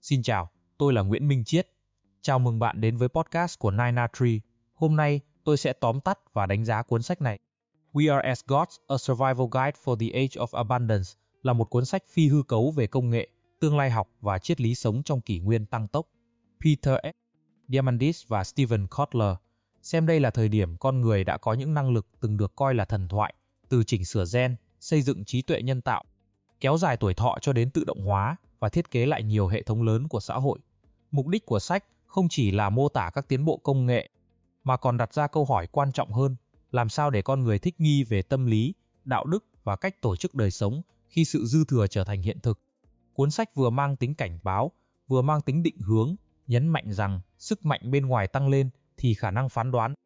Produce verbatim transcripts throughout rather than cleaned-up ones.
Xin chào, tôi là Nguyễn Minh Chiết. Chào mừng bạn đến với podcast của Nine A Tree. Hôm nay, tôi sẽ tóm tắt và đánh giá cuốn sách này. We Are As Gods, A Survival Guide for the Age of Abundance là một cuốn sách phi hư cấu về công nghệ, tương lai học và triết lý sống trong kỷ nguyên tăng tốc. Peter S. Diamandis và Steven Kotler xem đây là thời điểm con người đã có những năng lực từng được coi là thần thoại, từ chỉnh sửa gen, xây dựng trí tuệ nhân tạo, kéo dài tuổi thọ cho đến tự động hóa và thiết kế lại nhiều hệ thống lớn của xã hội. Mục đích của sách không chỉ là mô tả các tiến bộ công nghệ, mà còn đặt ra câu hỏi quan trọng hơn, làm sao để con người thích nghi về tâm lý, đạo đức và cách tổ chức đời sống khi sự dư thừa trở thành hiện thực. Cuốn sách vừa mang tính cảnh báo, vừa mang tính định hướng, nhấn mạnh rằng sức mạnh bên ngoài tăng lên thì khả năng phán đoán,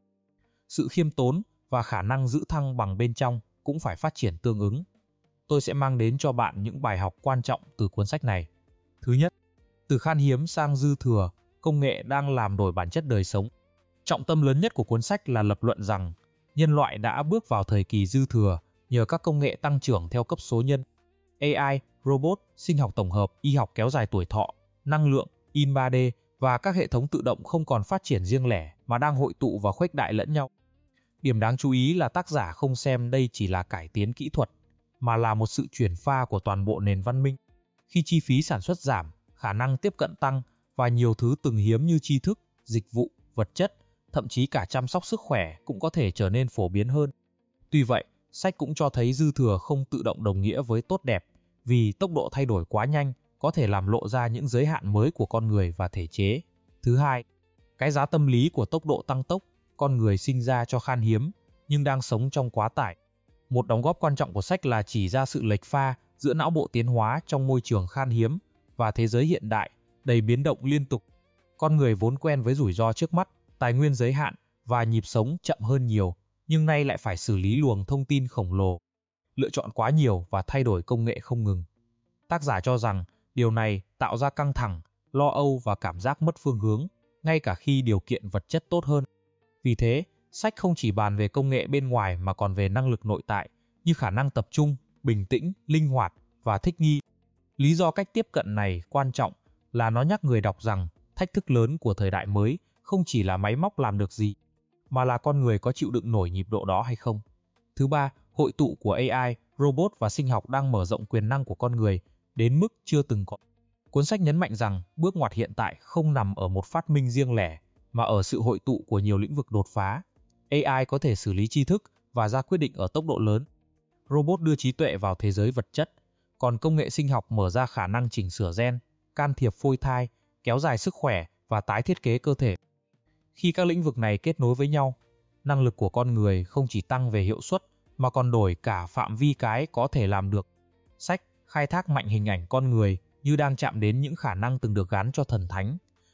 sự khiêm tốn và khả năng giữ thăng bằng bên trong cũng phải phát triển tương ứng. Tôi sẽ mang đến cho bạn những bài học quan trọng từ cuốn sách này. Thứ nhất, từ khan hiếm sang dư thừa, công nghệ đang làm đổi bản chất đời sống. Trọng tâm lớn nhất của cuốn sách là lập luận rằng nhân loại đã bước vào thời kỳ dư thừa nhờ các công nghệ tăng trưởng theo cấp số nhân. a i, robot, sinh học tổng hợp, y học kéo dài tuổi thọ, năng lượng, in ba D và các hệ thống tự động không còn phát triển riêng lẻ mà đang hội tụ và khuếch đại lẫn nhau. Điểm đáng chú ý là tác giả không xem đây chỉ là cải tiến kỹ thuật, mà là một sự chuyển pha của toàn bộ nền văn minh. Khi chi phí sản xuất giảm, khả năng tiếp cận tăng và nhiều thứ từng hiếm như tri thức, dịch vụ, vật chất, thậm chí cả chăm sóc sức khỏe cũng có thể trở nên phổ biến hơn. Tuy vậy, sách cũng cho thấy dư thừa không tự động đồng nghĩa với tốt đẹp, vì tốc độ thay đổi quá nhanh có thể làm lộ ra những giới hạn mới của con người và thể chế. Thứ hai, cái giá tâm lý của tốc độ tăng tốc, con người sinh ra cho khan hiếm, nhưng đang sống trong quá tải. Một đóng góp quan trọng của sách là chỉ ra sự lệch pha giữa não bộ tiến hóa trong môi trường khan hiếm và thế giới hiện đại, đầy biến động liên tục. Con người vốn quen với rủi ro trước mắt, tài nguyên giới hạn và nhịp sống chậm hơn nhiều, nhưng nay lại phải xử lý luồng thông tin khổng lồ, lựa chọn quá nhiều và thay đổi công nghệ không ngừng. Tác giả cho rằng điều này tạo ra căng thẳng, lo âu và cảm giác mất phương hướng, ngay cả khi điều kiện vật chất tốt hơn. Vì thế, sách không chỉ bàn về công nghệ bên ngoài mà còn về năng lực nội tại, như khả năng tập trung, bình tĩnh, linh hoạt và thích nghi. Lý do cách tiếp cận này quan trọng là nó nhắc người đọc rằng thách thức lớn của thời đại mới không chỉ là máy móc làm được gì, mà là con người có chịu đựng nổi nhịp độ đó hay không. Thứ ba, hội tụ của a i, robot và sinh học đang mở rộng quyền năng của con người đến mức chưa từng có. Cuốn sách nhấn mạnh rằng bước ngoặt hiện tại không nằm ở một phát minh riêng lẻ, mà ở sự hội tụ của nhiều lĩnh vực đột phá. a i có thể xử lý tri thức và ra quyết định ở tốc độ lớn. Robot đưa trí tuệ vào thế giới vật chất, còn công nghệ sinh học mở ra khả năng chỉnh sửa gen, can thiệp phôi thai, kéo dài sức khỏe và tái thiết kế cơ thể. Khi các lĩnh vực này kết nối với nhau, năng lực của con người không chỉ tăng về hiệu suất mà còn đổi cả phạm vi cái có thể làm được. Sách khai thác mạnh hình ảnh con người như đang chạm đến những khả năng từng được gán cho thần thánh,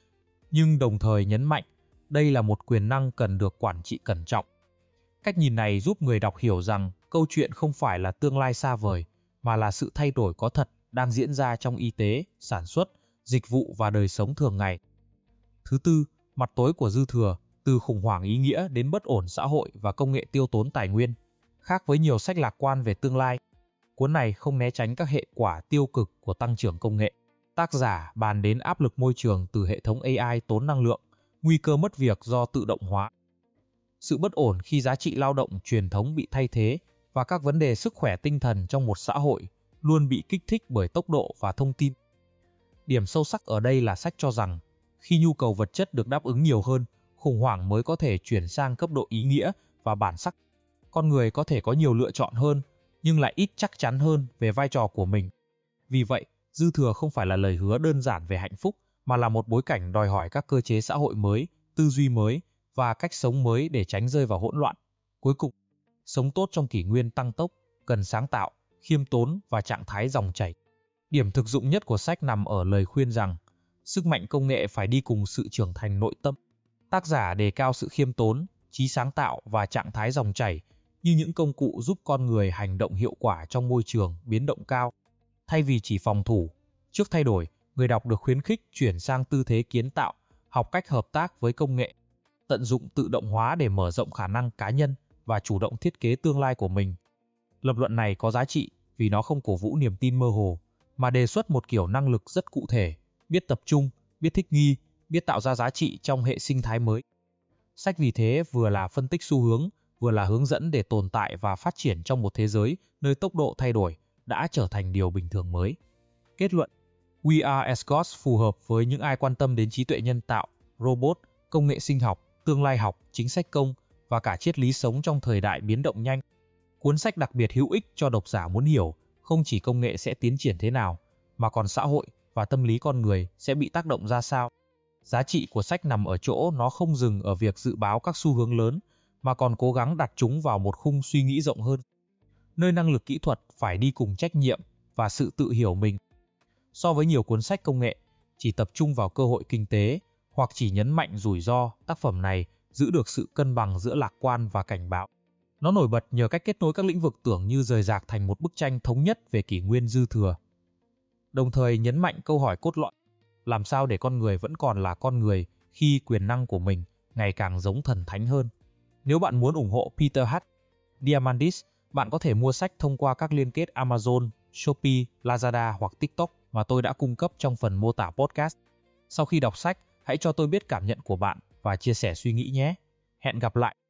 nhưng đồng thời nhấn mạnh đây là một quyền năng cần được quản trị cẩn trọng. Cách nhìn này giúp người đọc hiểu rằng câu chuyện không phải là tương lai xa vời, mà là sự thay đổi có thật đang diễn ra trong y tế, sản xuất, dịch vụ và đời sống thường ngày. Thứ tư, mặt tối của dư thừa, từ khủng hoảng ý nghĩa đến bất ổn xã hội và công nghệ tiêu tốn tài nguyên. Khác với nhiều sách lạc quan về tương lai, cuốn này không né tránh các hệ quả tiêu cực của tăng trưởng công nghệ. Tác giả bàn đến áp lực môi trường từ hệ thống a i tốn năng lượng, nguy cơ mất việc do tự động hóa, sự bất ổn khi giá trị lao động truyền thống bị thay thế và các vấn đề sức khỏe tinh thần trong một xã hội luôn bị kích thích bởi tốc độ và thông tin. Điểm sâu sắc ở đây là sách cho rằng khi nhu cầu vật chất được đáp ứng nhiều hơn, khủng hoảng mới có thể chuyển sang cấp độ ý nghĩa và bản sắc. Con người có thể có nhiều lựa chọn hơn, nhưng lại ít chắc chắn hơn về vai trò của mình. Vì vậy, dư thừa không phải là lời hứa đơn giản về hạnh phúc, mà là một bối cảnh đòi hỏi các cơ chế xã hội mới, tư duy mới và cách sống mới để tránh rơi vào hỗn loạn. Cuối cùng, sống tốt trong kỷ nguyên tăng tốc, cần sáng tạo, khiêm tốn và trạng thái dòng chảy. Điểm thực dụng nhất của sách nằm ở lời khuyên rằng sức mạnh công nghệ phải đi cùng sự trưởng thành nội tâm. Tác giả đề cao sự khiêm tốn, trí sáng tạo và trạng thái dòng chảy như những công cụ giúp con người hành động hiệu quả trong môi trường biến động cao. Thay vì chỉ phòng thủ, trước thay đổi, người đọc được khuyến khích chuyển sang tư thế kiến tạo, học cách hợp tác với công nghệ, tận dụng tự động hóa để mở rộng khả năng cá nhân và chủ động thiết kế tương lai của mình. Lập luận này có giá trị vì nó không cổ vũ niềm tin mơ hồ, mà đề xuất một kiểu năng lực rất cụ thể, biết tập trung, biết thích nghi, biết tạo ra giá trị trong hệ sinh thái mới. Sách vì thế vừa là phân tích xu hướng, vừa là hướng dẫn để tồn tại và phát triển trong một thế giới nơi tốc độ thay đổi đã trở thành điều bình thường mới. Kết luận, We Are As Gods phù hợp với những ai quan tâm đến trí tuệ nhân tạo, robot, công nghệ sinh học, tương lai học, chính sách công và cả triết lý sống trong thời đại biến động nhanh. Cuốn sách đặc biệt hữu ích cho độc giả muốn hiểu không chỉ công nghệ sẽ tiến triển thế nào, mà còn xã hội và tâm lý con người sẽ bị tác động ra sao. Giá trị của sách nằm ở chỗ nó không dừng ở việc dự báo các xu hướng lớn, mà còn cố gắng đặt chúng vào một khung suy nghĩ rộng hơn, nơi năng lực kỹ thuật phải đi cùng trách nhiệm và sự tự hiểu mình. So với nhiều cuốn sách công nghệ, chỉ tập trung vào cơ hội kinh tế hoặc chỉ nhấn mạnh rủi ro, tác phẩm này giữ được sự cân bằng giữa lạc quan và cảnh báo. Nó nổi bật nhờ cách kết nối các lĩnh vực tưởng như rời rạc thành một bức tranh thống nhất về kỷ nguyên dư thừa. Đồng thời nhấn mạnh câu hỏi cốt lõi, làm sao để con người vẫn còn là con người khi quyền năng của mình ngày càng giống thần thánh hơn. Nếu bạn muốn ủng hộ Peter H. Diamandis, bạn có thể mua sách thông qua các liên kết Amazon, Shopee, Lazada hoặc TikTok mà tôi đã cung cấp trong phần mô tả podcast. Sau khi đọc sách, hãy cho tôi biết cảm nhận của bạn và chia sẻ suy nghĩ nhé. Hẹn gặp lại!